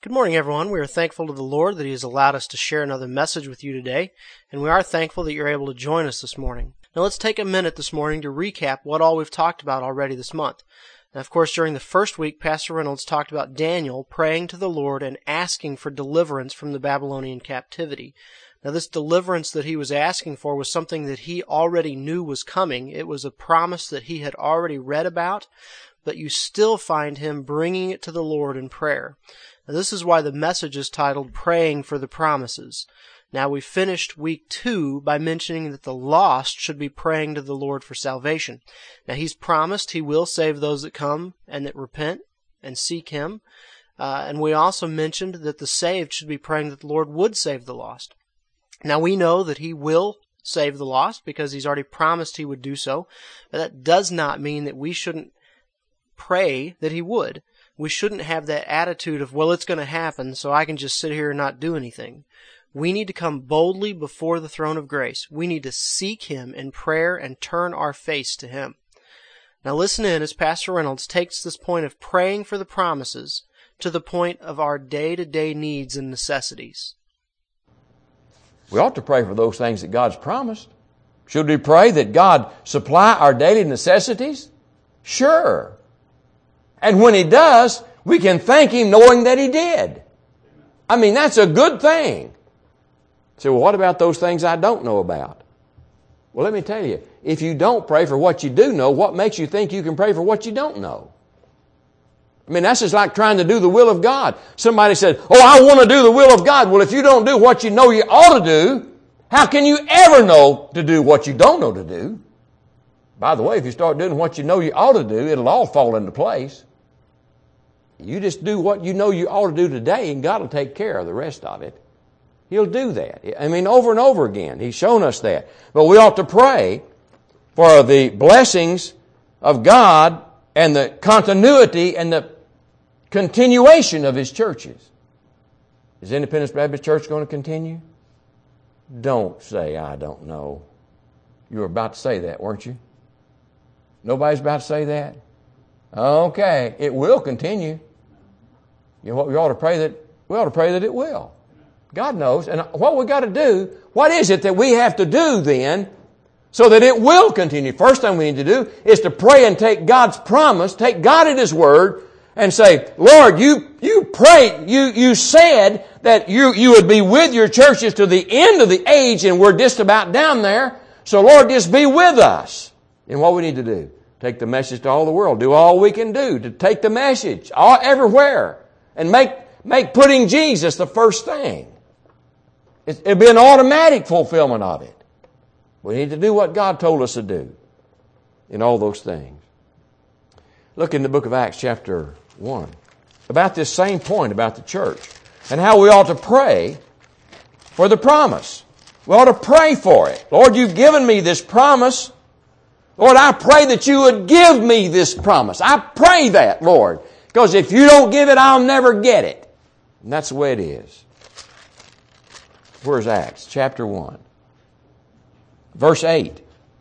Good morning, everyone. We are thankful to the Lord that He has allowed us to share another message with you today, and we are thankful that you're able to join us this morning. Now let's take a minute this morning to recap what all we've talked about already this month. Now, of course, during the first week, Pastor Reynolds talked about Daniel praying to the Lord and asking for deliverance from the Babylonian captivity. Now, this deliverance that he was asking for was something that he already knew was coming. It was a promise that he had already read about, but you still find him bringing it to the Lord in prayer. Now, this is why the message is titled Praying for the Promises. Now, we finished week 2 by mentioning that the lost should be praying to the Lord for salvation. Now, He's promised He will save those that come and that repent and seek Him. And we also mentioned that the saved should be praying that the Lord would save the lost. Now, we know that He will save the lost because He's already promised He would do so. But that does not mean that we shouldn't pray that He would. We shouldn't have that attitude of, well, it's going to happen, so I can just sit here and not do anything. We need to come boldly before the throne of grace. We need to seek Him in prayer and turn our face to Him. Now listen in as Pastor Reynolds takes this point of praying for the promises to the point of our day-to-day needs and necessities. We ought to pray for those things that God's promised. Should we pray that God supply our daily necessities? Sure. And when He does, we can thank Him knowing that He did. I mean, that's a good thing. So, well, what about those things I don't know about? Well, let me tell you, if you don't pray for what you do know, what makes you think you can pray for what you don't know? I mean, that's just like trying to do the will of God. Somebody said, oh, I want to do the will of God. Well, if you don't do what you know you ought to do, how can you ever know to do what you don't know to do? By the way, if you start doing what you know you ought to do, it'll all fall into place. You just do what you know you ought to do today, and God will take care of the rest of it. He'll do that. I mean, over and over again. He's shown us that. But we ought to pray for the blessings of God and the continuity and the continuation of His churches. Is Independence Baptist Church going to continue? Don't say, I don't know. You were about to say that, weren't you? Nobody's about to say that? Okay, it will continue. You know what we ought to pray that? We ought to pray that it will. God knows. And what we got to do, what is it that we have to do then so that it will continue? First thing we need to do is to pray and take God's promise, take God at His word, and say, Lord, you prayed, you said that you would be with your churches to the end of the age, and we're just about down there. So Lord, just be with us. And what we need to do? Take the message to all the world. Do all we can do to take the message everywhere and make putting Jesus the first thing. It'll be an automatic fulfillment of it. We need to do what God told us to do in all those things. Look in the book of Acts chapter 1 about this same point about the church and how we ought to pray for the promise. We ought to pray for it. Lord, you've given me this promise. Lord, I pray that you would give me this promise. I pray that, Lord, because if you don't give it, I'll never get it. And that's the way it is. Where's Acts? Chapter 1. Verse 8.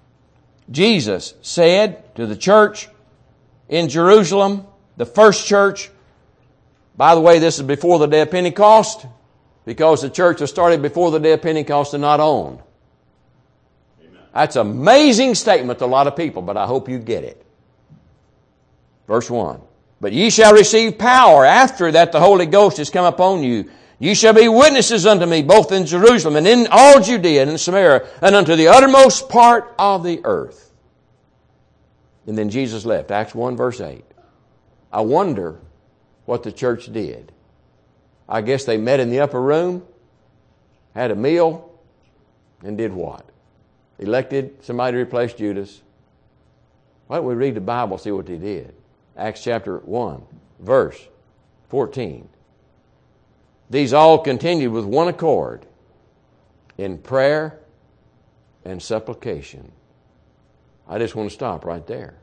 Jesus said to the church in Jerusalem, the first church. By the way, this is before the day of Pentecost, because the church was started before the day of Pentecost and not on. That's an amazing statement to a lot of people, but I hope you get it. Verse 1. But ye shall receive power after that the Holy Ghost is come upon you. Ye shall be witnesses unto me both in Jerusalem and in all Judea and in Samaria and unto the uttermost part of the earth. And then Jesus left. Acts 1 verse 8. I wonder what the church did. I guess they met in the upper room, had a meal, and did what? Elected somebody to replace Judas. Why don't we read the Bible and see what they did? Acts chapter 1, verse 14. These all continued with one accord in prayer and supplication. I just want to stop right there.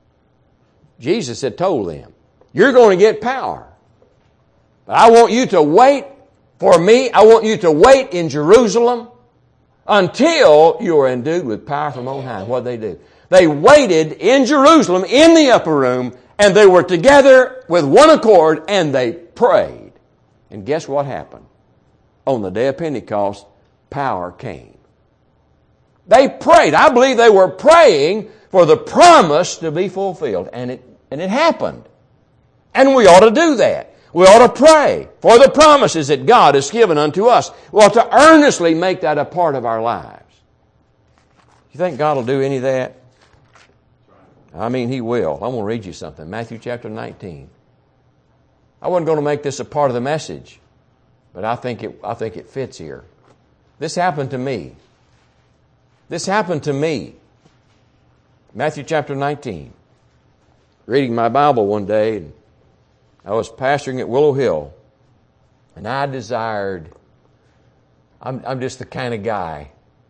Jesus had told them, you're going to get power. But I want you to wait for me. I want you to wait in Jerusalem until you are endued with power from on high. What did they do? They waited in Jerusalem in the upper room, and they were together with one accord, and they prayed. And guess what happened? On the day of Pentecost, power came. They prayed. I believe they were praying for the promise to be fulfilled. And it happened. And we ought to do that. We ought to pray for the promises that God has given unto us. We ought to earnestly make that a part of our lives. You think God will do any of that? I mean, He will. I'm going to read you something. Matthew chapter 19. I wasn't going to make this a part of the message, but I think it fits here. This happened to me. This happened to me. Matthew chapter 19. Reading my Bible one day, and I was pastoring at Willow Hill, and I desired, I'm just the kind of guy,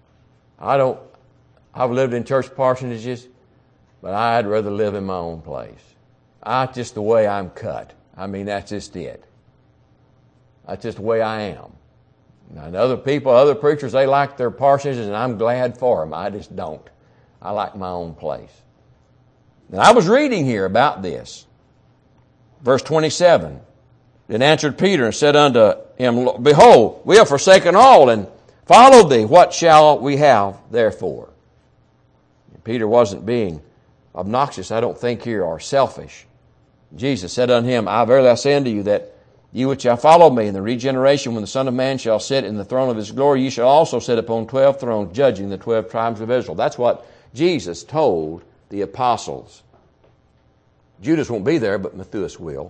I've lived in church parsonages, but I'd rather live in my own place. Just the way I'm cut. I mean, that's just it. That's just the way I am. And other people, other preachers, they like their parsonages, and I'm glad for them. I just don't. I like my own place. And I was reading here about this. Verse 27. Then answered Peter and said unto him, Behold, we have forsaken all and followed thee. What shall we have therefore? And Peter wasn't being obnoxious, I don't think here, or selfish. Jesus said unto him, I verily say unto you that ye which shall follow me in the regeneration, when the Son of Man shall sit in the throne of His glory, ye shall also sit upon 12 thrones, judging the 12 tribes of Israel. That's what Jesus told the apostles. Judas won't be there, but Matthias will.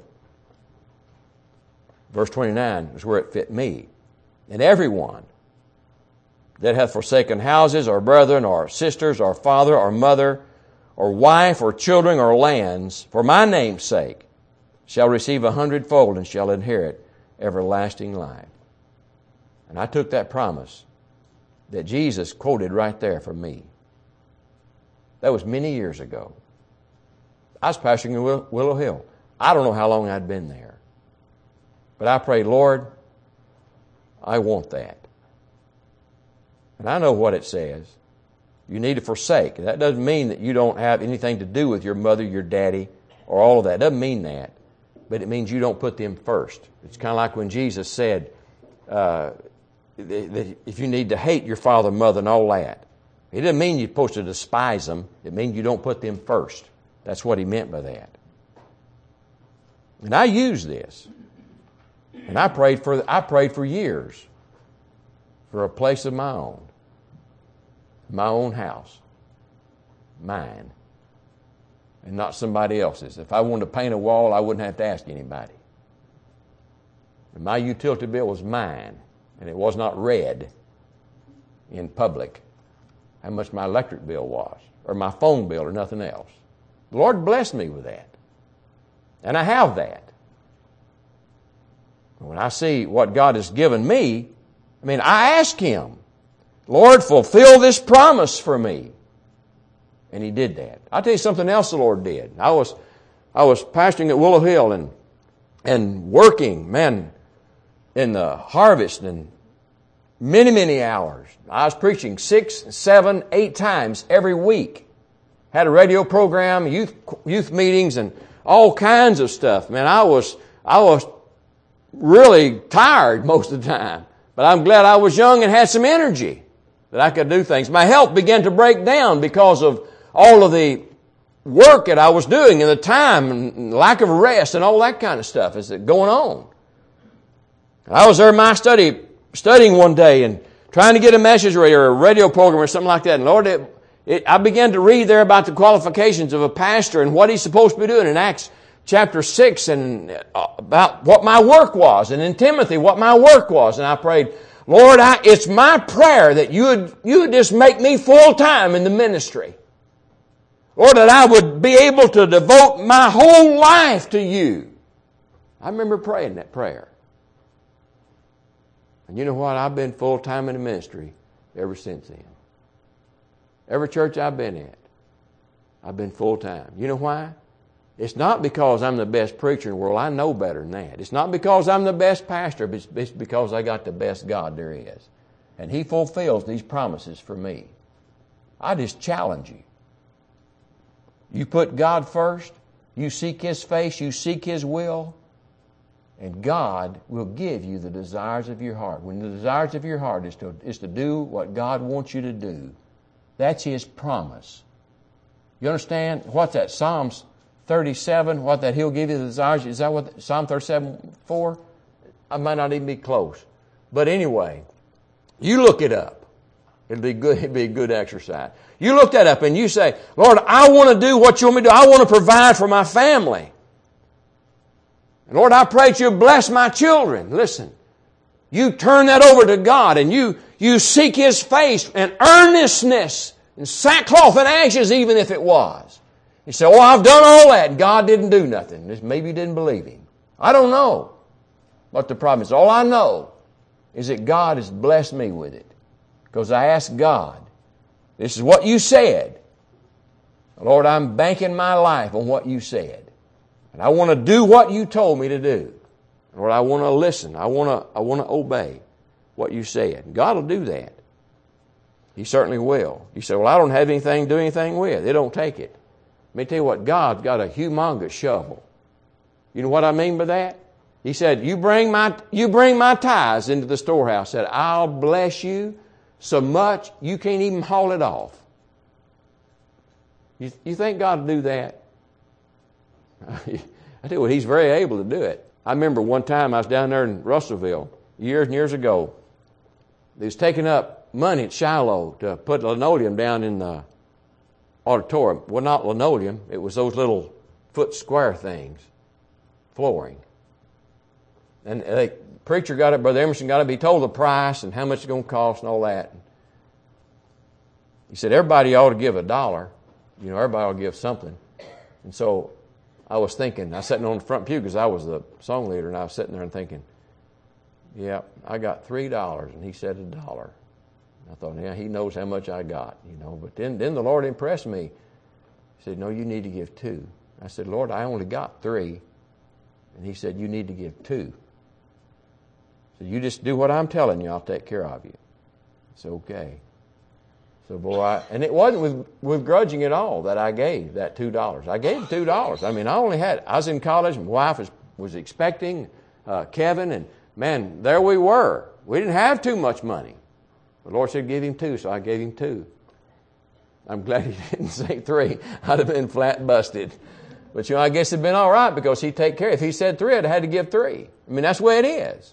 Verse 29 is where it fit me. And everyone that hath forsaken houses, or brethren, or sisters, or father, or mother, or wife, or children, or lands, for my name's sake, shall receive 100-fold and shall inherit everlasting life. And I took that promise that Jesus quoted right there for me. That was many years ago. I was pastoring in Willow Hill. I don't know how long I'd been there. But I prayed, Lord, I want that. And I know what it says. You need to forsake. That doesn't mean that you don't have anything to do with your mother, your daddy, or all of that. It doesn't mean that. But it means you don't put them first. It's kind of like when Jesus said, that if you need to hate your father, mother, and all that. It doesn't mean you're supposed to despise them. It means you don't put them first. That's what He meant by that. And I used this. And I prayed for years for a place of my own house, mine, and not somebody else's. If I wanted to paint a wall, I wouldn't have to ask anybody. And my utility bill was mine, and it was not read in public how much my electric bill was, or my phone bill, or nothing else. The Lord blessed me with that. And I have that. When I see what God has given me, I ask Him, Lord, fulfill this promise for me. And He did that. I'll tell you something else the Lord did. I was pastoring at Willow Hill and working, in the harvest and many, many hours. I was preaching 6, 7, 8 times every week. Had a radio program, youth meetings, and all kinds of stuff. I was really tired most of the time. But I'm glad I was young and had some energy that I could do things. My health began to break down because of all of the work that I was doing and the time and lack of rest and all that kind of stuff is going on. I was there in my studying one day and trying to get a message ready or a radio program or something like that. And Lord, I began to read there about the qualifications of a pastor and what he's supposed to be doing in Acts chapter 6 and about what my work was, and in Timothy what my work was. And I prayed, Lord, it's my prayer that you would just make me full-time in the ministry. Lord, that I would be able to devote my whole life to you. I remember praying that prayer. And you know what? I've been full-time in the ministry ever since then. Every church I've been at, I've been full-time. You know why? It's not because I'm the best preacher in the world. I know better than that. It's not because I'm the best pastor, but it's because I got the best God there is. And He fulfills these promises for me. I just challenge you. You put God first. You seek His face. You seek His will. And God will give you the desires of your heart. When the desires of your heart is to do what God wants you to do, that's His promise. You understand? What's that? Psalms 37, what that He'll give you the desires. Is that what Psalm 37:4? I might not even be close. But anyway, you look it up. It'll be good. It'll be a good exercise. You look that up and you say, Lord, I want to do what you want me to do. I want to provide for my family. And Lord, I pray that you'll bless my children. Listen, you turn that over to God and you seek His face and earnestness and sackcloth and ashes, even if it was. You say, oh, I've done all that and God didn't do nothing. Maybe you didn't believe Him. I don't know what the problem is. All I know is that God has blessed me with it. Because I asked God, this is what you said. Lord, I'm banking my life on what you said. And I want to do what you told me to do. Lord, I want to listen. I want to obey what you said. God will do that. He certainly will. You say, well, I don't have anything to do anything with. It don't take it. Let me tell you what, God's got a humongous shovel. You know what I mean by that? He said, you bring my tithes into the storehouse. Said, I'll bless you so much you can't even haul it off. You think God will do that? I tell you what, He's very able to do it. I remember one time I was down there in Russellville years and years ago. They was taking up money at Shiloh to put linoleum down in the auditorium. Well, not linoleum. It was those little foot square things, flooring. And the preacher got it, Brother Emerson got it, he told the price and how much it's going to cost and all that. He said, everybody ought to give $1. You know, everybody ought to give something. And so I was thinking, I was sitting on the front pew because I was the song leader, and I was sitting there and thinking, yeah, I got $3, and he said $1. I thought, yeah, he knows how much I got, you know. But then the Lord impressed me. He said, no, you need to give 2. I said, Lord, I only got 3. And He said, you need to give 2. So you just do what I'm telling you, I'll take care of you. It's okay. So boy, and it wasn't with grudging at all that I gave that $2. I gave $2. I mean, I was in college, my wife was expecting Kevin, and man, there we were. We didn't have too much money. The Lord said, give him 2, so I gave him 2. I'm glad He didn't say 3. I'd have been flat busted. But you know, I guess it'd been all right because He'd take care. If He said 3, I'd have had to give 3. I mean, that's the way it is.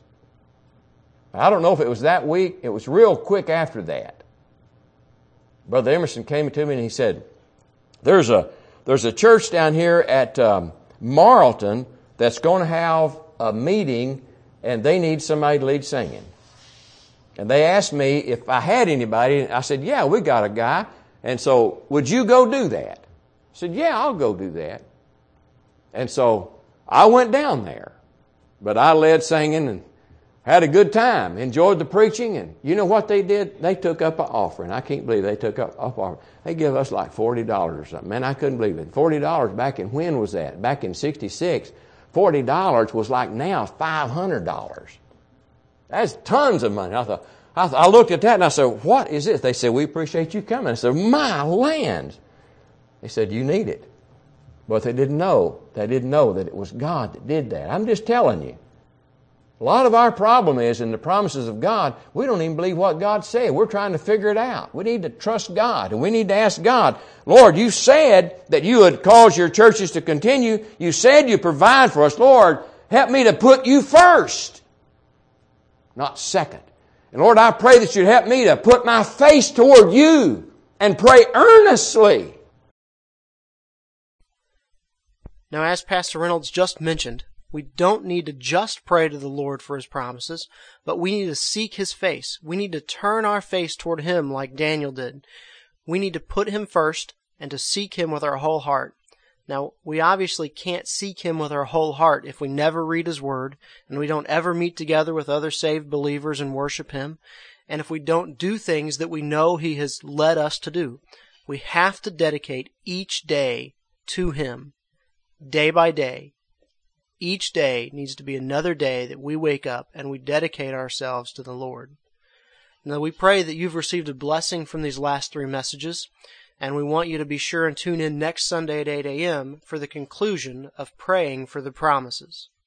I don't know if it was that week. It was real quick after that. Brother Emerson came to me and he said, there's a church down here at Marlton that's going to have a meeting and they need somebody to lead singing. And they asked me if I had anybody. I said, yeah, we got a guy. And so, would you go do that? I said, yeah, I'll go do that. And so, I went down there. But I led singing and had a good time, enjoyed the preaching, and you know what they did? They took up an offering. I can't believe they took up an offering. They gave us like $40 or something. Man, I couldn't believe it. $40 back in when was that? Back in '66. $40 was like now $500. That's tons of money. I looked at that and I said, what is this? They said, we appreciate you coming. I said, my land. They said, you need it. But they didn't know. They didn't know that it was God that did that. I'm just telling you. A lot of our problem is in the promises of God, we don't even believe what God said. We're trying to figure it out. We need to trust God, and we need to ask God, Lord, you said that you would cause your churches to continue. You said you provide for us. Lord, help me to put you first, not second. And Lord, I pray that you'd help me to put my face toward you and pray earnestly. Now, as Pastor Reynolds just mentioned, we don't need to just pray to the Lord for His promises, but we need to seek His face. We need to turn our face toward Him like Daniel did. We need to put Him first and to seek Him with our whole heart. Now, we obviously can't seek Him with our whole heart if we never read His Word, and we don't ever meet together with other saved believers and worship Him, and if we don't do things that we know He has led us to do. We have to dedicate each day to Him, day by day. Each day needs to be another day that we wake up and we dedicate ourselves to the Lord. Now, we pray that you've received a blessing from these last 3 messages, and we want you to be sure and tune in next Sunday at 8 a.m. for the conclusion of Praying for the Promises.